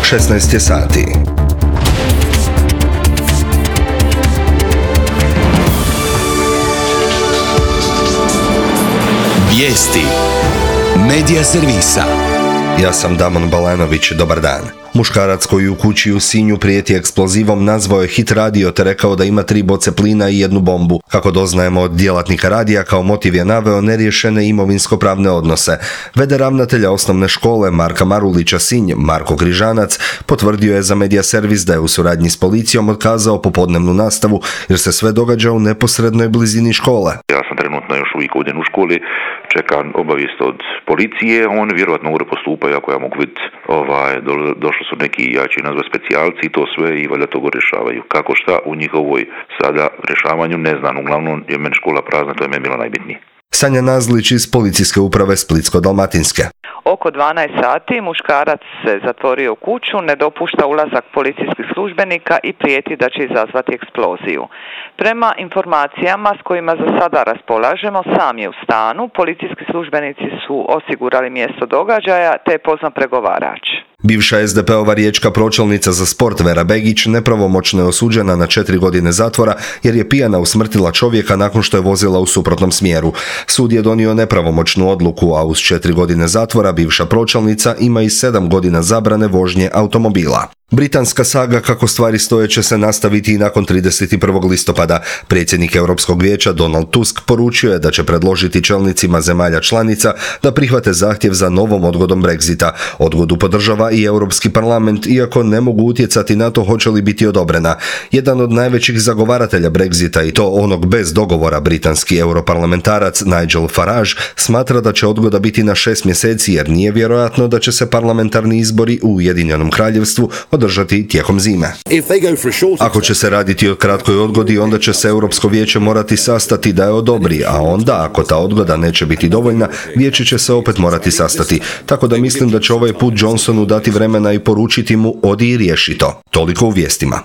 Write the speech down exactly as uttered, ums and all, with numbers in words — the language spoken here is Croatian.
šesnaest je sati. Vijesti Medija servisa. Ja sam Damon Balanović, dobar dan. Muškarac koji u kući u Sinju prijeti eksplozivom nazvao je Hit radio te rekao da ima tri boce plina i jednu bombu. Kako doznajemo od djelatnika radija, kao motiv je naveo neriješene imovinsko-pravne odnose. Vede ravnatelja osnovne škole Marka Marulića Sinj, Marko Križanac, potvrdio je za Medija servis da je u suradnji s policijom otkazao popodnevnu nastavu jer se sve događa u neposrednoj blizini škole. Ja sam trenutno još uvijek ovdje u školi, čekam obavijest od policije, oni vjerojatno ure postupaju, ako ja mogu vidjeti, ovaj, do, došli su neki, ja ću nazvat specijalci i to sve i valjda togo rješavaju. Kako šta u njihovoj sada rješavanju ne znam, uglavnom je meni škola prazna, to je meni bilo najbitnije. Sanja Nazlić iz policijske uprave Splitsko-dalmatinske. Oko dvanaest sati muškarac se zatvorio u kuću, ne dopušta ulazak policijskih službenika i prijeti da će izazvati eksploziju. Prema informacijama s kojima za sada raspolažemo, sam je u stanu, policijski službenici su osigurali mjesto događaja te je pozvan pregovarač. Bivša es de pe ova riječka pročelnica za sport Vera Begić nepravomoćno je osuđena na četiri godine zatvora jer je pijana usmrtila čovjeka nakon što je vozila u suprotnom smjeru. Sud je donio nepravomoćnu odluku, a uz četiri godine zatvora bivša pročelnica ima i sedam godina zabrane vožnje automobila. Britanska saga kako stvari stoje će se nastaviti i nakon trideset prvog listopada. Predsjednik Europskog vijeća Donald Tusk poručio je da će predložiti čelnicima zemalja članica da prihvate zahtjev za novom odgodom Brexita. Odgodu podržava i Europski parlament, iako ne mogu utjecati na to hoće li biti odobrena. Jedan od najvećih zagovaratelja Brexita, i to onog bez dogovora, britanski europarlamentarac Nigel Farage, smatra da će odgoda biti na šest mjeseci jer nije vjerojatno da će se parlamentarni izbori u Ujedinjenom Kraljevstvu održati tijekom zime. Ako će se raditi o kratkoj odgodi, onda će se Europsko vijeće morati sastati da je odobri, a onda, ako ta odgoda neće biti dovoljna, vijeće će se opet morati sastati. Tako da mislim da će ovaj put Johnsonu dati vremena i poručiti mu odi i riješi to. Toliko u vijestima.